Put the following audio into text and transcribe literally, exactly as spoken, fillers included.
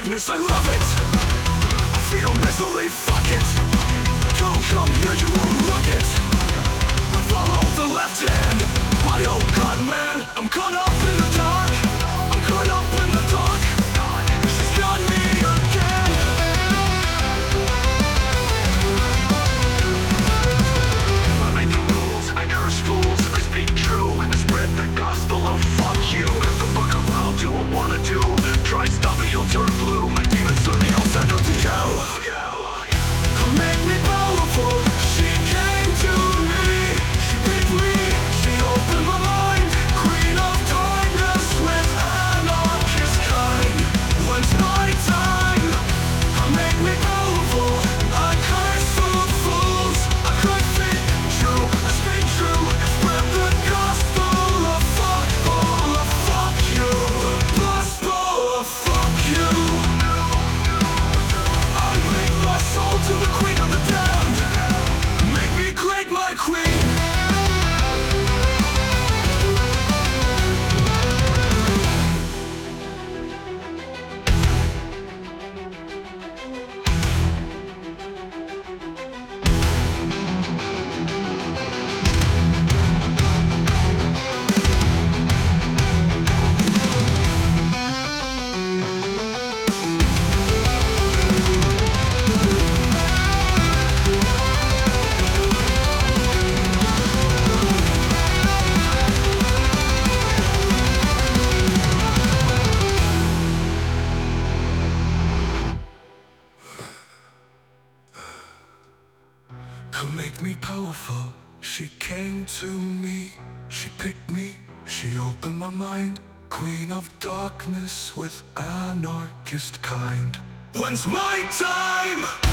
darkness, I love it. I feel misery, fuck it. Don't come here, you won't look it. I follow the left hand. My old god, man, I'm caught up in the dark. I'm caught up in the dark. She's got me again. I make the rules, I curse fools, I speak true, I spread the gospel of fuck you. The book of I'll do what wanna do. Try stop me, you'll turn blue. My demons turn me, I'll send them to hell. Make me powerful. She came to me. She picked me. She opened my mind. Queen of darkness with anarchist kind. When's my time? Make me powerful. I curse for fools. I could be true. I speak true. Spread the gospel of fuck. Oh, of fuck you. The gospel of fuck you. I make my soul to the queen of the damned. Make me great, my queen. Who make me powerful? She came to me. She picked me. She opened my mind. Queen of darkness with anarchist kind. When's my time?